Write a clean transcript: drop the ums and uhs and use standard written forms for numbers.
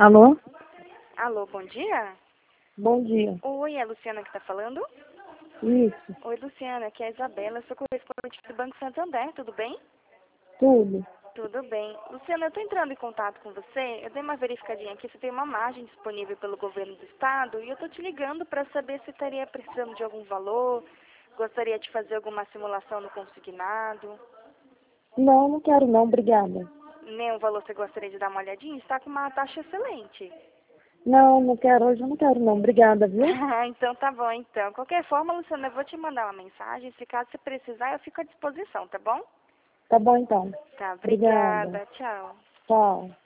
Alô? Alô, bom dia? Bom dia. Oi, é a Luciana que está falando? Isso, Oi, Luciana, aqui é a Isabela, eu sou correspondente do Banco Santander, tudo bem? tudo. Tudo bem. Luciana, eu estou entrando em contato com você, eu dei uma verificadinha aqui, você tem uma margem disponível pelo governo do estado e eu estou te ligando para saber se estaria precisando de algum valor, gostaria de fazer alguma simulação no consignado, Não, não quero não, obrigada. nenhum valor você gostaria de dar uma olhadinha? Está com uma taxa excelente. Não, não quero hoje, eu não quero não, obrigada, viu? Então tá bom, então. Qualquer forma, Luciana, eu vou te mandar uma mensagem. Se caso você precisar, eu fico à disposição, tá bom? Tá bom então. Tá, Obrigada. obrigada. Tchau. Tchau.